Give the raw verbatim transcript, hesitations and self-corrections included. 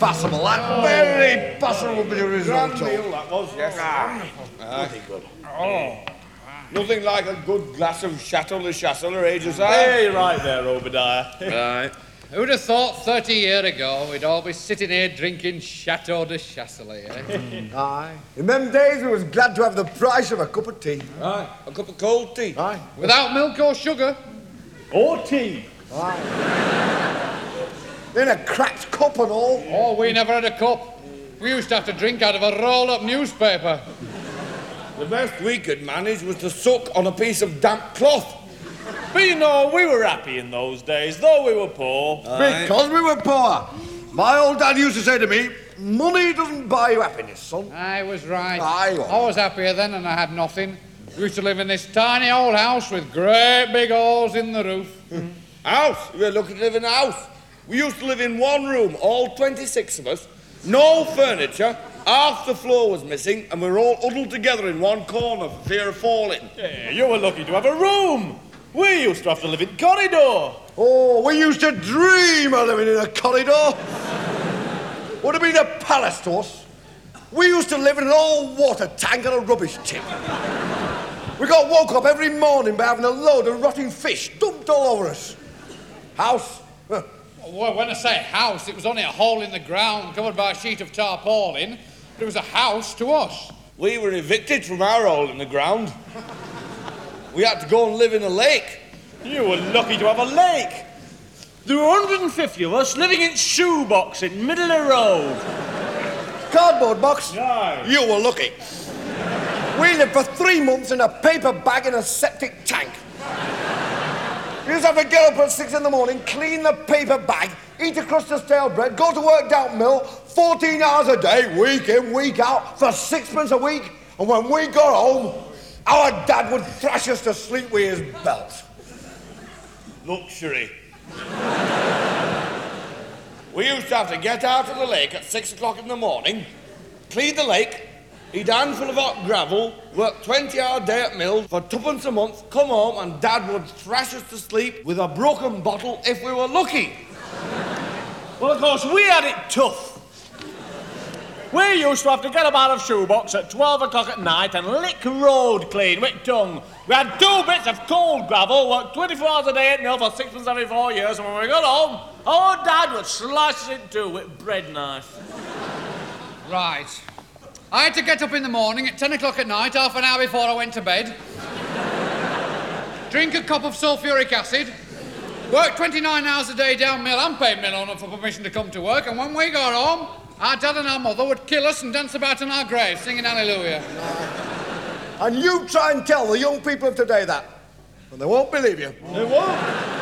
passable, that. Very passable bit of risotto. Grand meal, that was, yes. Ah, Bloody good. Oh. Nothing like a good glass of Chateau de Chasseler, eh, Josiah? Hey, right there, Obadiah. Right. Who'd have thought thirty years ago we'd all be sitting here drinking Chateau de Chasselet, eh? aye. In them days, we was glad to have the price of a cup of tea. Aye. A cup of cold tea. Aye. Without milk or sugar. Or tea. In a cracked cup and all. Oh, we never had a cup. We used to have to drink out of a roll-up newspaper. The best we could manage was to suck on a piece of damp cloth. But you know, we were happy in those days, though we were poor. Aye. Because we were poor. My old dad used to say to me, money doesn't buy you happiness, son. I was right. Aye, well. I was happier then and I had nothing. We used to live in this tiny old house with great big holes in the roof. House? We were lucky to live in a house. We used to live in one room, all twenty-six of us, no furniture, half the floor was missing, and we were all huddled together in one corner for fear of falling. Yeah, you were lucky to have a room. We used to have to live in corridor. Oh, we used to dream of living in a corridor. Would have been a palace to us. We used to live in an old water tank and a rubbish tip. We got woke up every morning by having a load of rotting fish dumped all over us. House? Huh. Well, when I say house, it was only a hole in the ground covered by a sheet of tarpaulin. But it was a house to us. We were evicted from our hole in the ground. We had to go and live in a lake. You were lucky to have a lake. There were one hundred fifty of us living in shoebox in Middle of Road. Cardboard box? Aye. You were lucky. We lived for three months in a paper bag in a septic tank. You used to have to get up at six in the morning, clean the paper bag, eat a crust of stale bread, go to work down mill, fourteen hours a day, week in, week out, for sixpence a week. And when we got home, our dad would thrash us to sleep with his belt. Luxury. We used to have to get out of the lake at six o'clock in the morning, clean the lake, eat a handful of hot gravel, work twenty hour day at mill for twopence a month, come home and Dad would thrash us to sleep with a broken bottle if we were lucky. Well, of course, we had it tough. We used to have to get up out of shoebox at twelve o'clock at night and lick road clean with tongue. We had two bits of cold gravel, worked twenty-four hours a day at mill for sixpence every four years, and when we got home, our Dad would slice it in two with bread knife. Right. I had to get up in the morning at ten o'clock at night, half an hour before I went to bed. Drink a cup of sulphuric acid. Work twenty-nine hours a day down mill and pay mill owner for permission to come to work. And when we got home, our dad and our mother would kill us and dance about in our graves, singing hallelujah. And you try and tell the young people of today that, and they won't believe you. They won't.